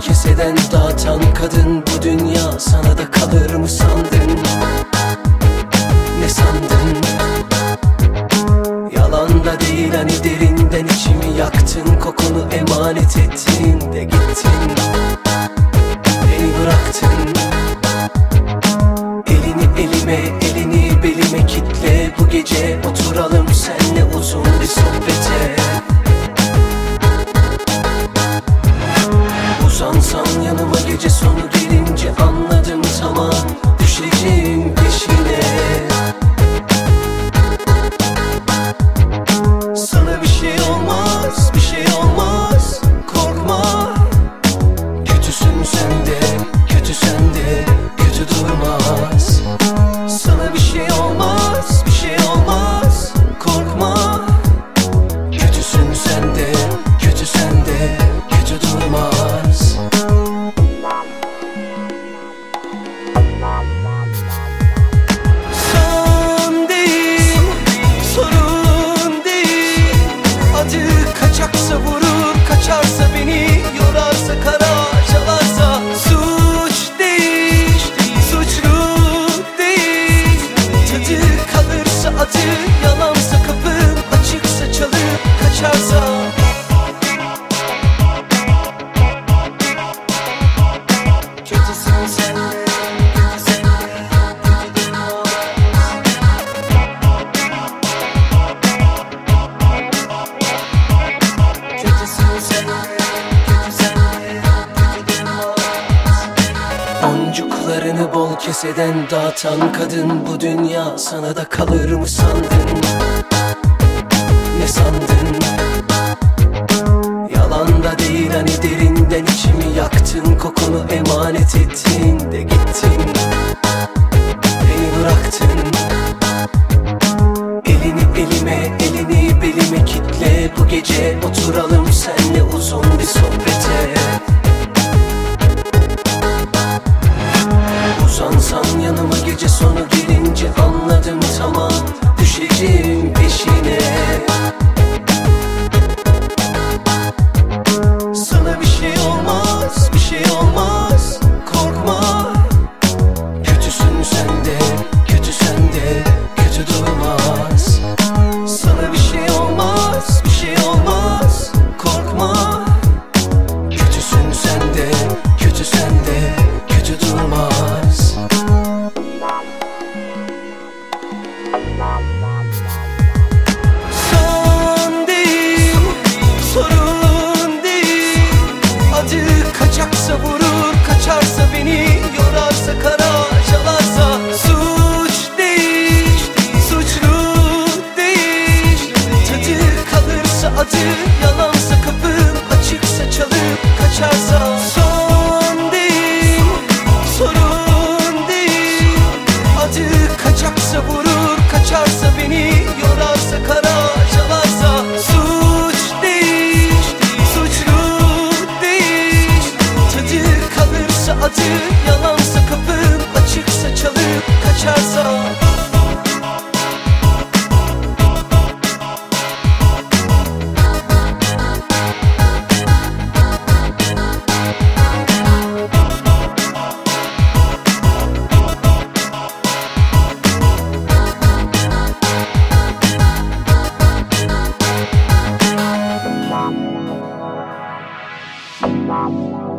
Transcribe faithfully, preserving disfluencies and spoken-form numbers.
keseden dağıtan kadın bu dünya sana da kalır mı sandın? Ne sandın? Yalan da değil hani, derinden içimi yaktın, kokunu emanet ettin de gittin, beni bıraktın. Elini elime, elini belime kitle, bu gece oturalım senle uzun bir sohbete. Uzansan yanıma gece sonu gelince anladım, tamam düşeceğim peşine. Sana bir şey olmaz, bir şey olmaz, korkma. Kötüsün sen de, kötü sen de, kötü durmaz. Sana bir şey olmaz, bir şey olmaz, korkma. Kötüsün sen de, kötü sen de, kötü durmaz. Son değil, sorun değil. Acı kaçaksa vurur, kaçarsa beni yorarsa, kara çalarsa suç değil, suçlu değil. Tadı kalırsa acı, yalansa kapım açıksa çalıp kaçarsa. Kötüsün sen de, kötü sen de, kötü durmaz. Kötüsün sen de, kötü sen de, kötü durmaz. Boncuklarını bol keseden dağıtan kadın bu dünya sana da kalır mı sandın? Ne sandın? Yalan da değil hani, derinden içimi yaktın, kokunu emanet ettin de gittin, beni bıraktın. Elini elime, elini belime kitle, bu gece oturalım senle uzun bir sohbete. Uzansan yanıma gece sonu gelince anladım, tamam düşeceğim peşine. Sana bir şey olmaz, bir şey olmaz, korkma. Kötüsün sen de, kötü sen de, kötü durmaz. Sana bir şey olmaz, bir şey olmaz, korkma. Kötüsün sen de, kötü sen de, kötü durmaz. Son değil, sorun değil. Acı kaçaksa vurur, kaçarsa beni yorarsa, kara çalarsa suç değil, suçlu değil. Tadı kalırsa acı, yalansa kapım açıksa çalıp kaçarsa. Son değil, sorun değil. Acı kaçaksa vurur, kaçarsa beni yorarsa, kara çalarsa suç değil, suçlu değil. Tadı kalırsa acı, yalansa kapım açıksa çalıp kaçarsa. Wow.